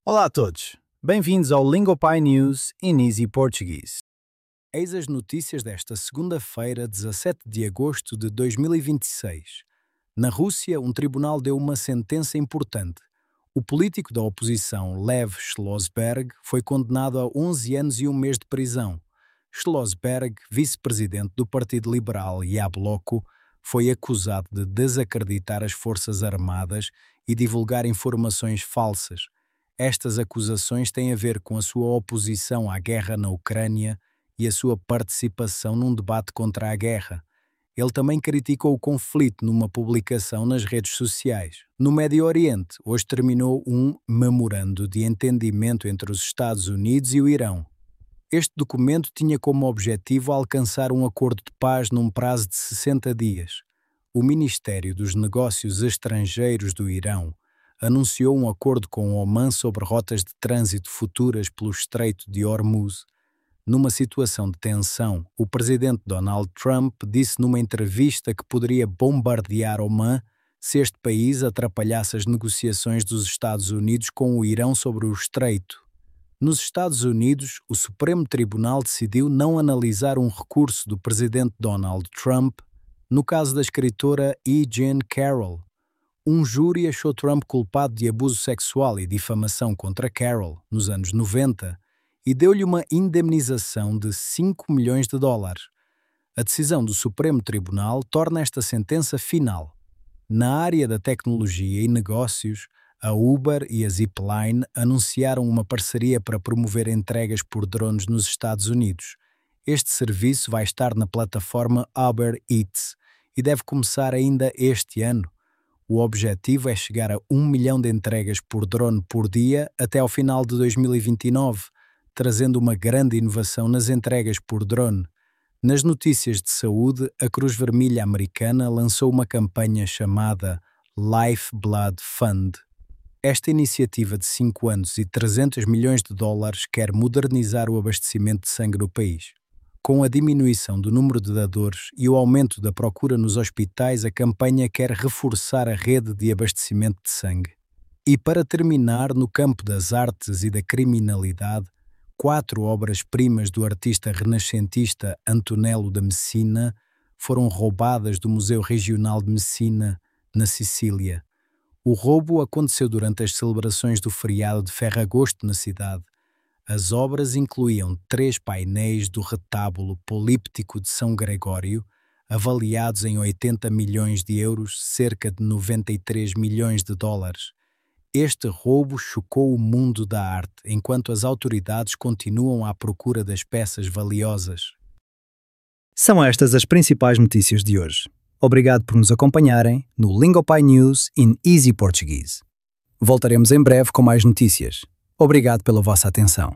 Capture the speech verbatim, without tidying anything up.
Olá a todos, bem-vindos ao Lingopie News in Easy Portuguese. Eis as notícias desta segunda-feira, dezassete de agosto de dois mil e vinte e seis. Na Rússia, um tribunal deu uma sentença importante. O político da oposição Lev Schlossberg foi condenado a onze anos e um mês de prisão. Schlossberg, vice-presidente do Partido Liberal Yabloko, foi acusado de desacreditar as forças armadas e divulgar informações falsas. Estas acusações têm a ver com a sua oposição à guerra na Ucrânia e a sua participação num debate contra a guerra. Ele também criticou o conflito numa publicação nas redes sociais. No Médio Oriente, hoje terminou um memorando de entendimento entre os Estados Unidos e o Irão. Este documento tinha como objetivo alcançar um acordo de paz num prazo de sessenta dias. O Ministério dos Negócios Estrangeiros do Irão anunciou um acordo com Omã sobre rotas de trânsito futuras pelo Estreito de Hormuz. Numa situação de tensão, o presidente Donald Trump disse numa entrevista que poderia bombardear Omã se este país atrapalhasse as negociações dos Estados Unidos com o Irão sobre o Estreito. Nos Estados Unidos, o Supremo Tribunal decidiu não analisar um recurso do presidente Donald Trump no caso da escritora E. Jean Carroll. Um júri achou Trump culpado de abuso sexual e difamação contra Carroll nos anos noventa e deu-lhe uma indemnização de cinco milhões de dólares. A decisão do Supremo Tribunal torna esta sentença final. Na área da tecnologia e negócios, a Uber e a Zipline anunciaram uma parceria para promover entregas por drones nos Estados Unidos. Este serviço vai estar na plataforma Uber Eats e deve começar ainda este ano. O objetivo é chegar a um milhão de entregas por drone por dia até ao final de dois mil e vinte e nove, trazendo uma grande inovação nas entregas por drone. Nas notícias de saúde, a Cruz Vermelha Americana lançou uma campanha chamada Lifeblood Fund. Esta iniciativa de cinco anos e trezentos milhões de dólares quer modernizar o abastecimento de sangue no país. Com a diminuição do número de dadores e o aumento da procura nos hospitais, a campanha quer reforçar a rede de abastecimento de sangue. E para terminar, no campo das artes e da criminalidade, quatro obras-primas do artista renascentista Antonello da Messina foram roubadas do Museu Regional de Messina, na Sicília. O roubo aconteceu durante as celebrações do feriado de Ferragosto na cidade. As obras incluíam três painéis do retábulo políptico de São Gregório, avaliados em oitenta milhões de euros, cerca de noventa e três milhões de dólares. Este roubo chocou o mundo da arte, enquanto as autoridades continuam à procura das peças valiosas. São estas as principais notícias de hoje. Obrigado por nos acompanharem no Lingopie News in Easy Portuguese. Voltaremos em breve com mais notícias. Obrigado pela vossa atenção.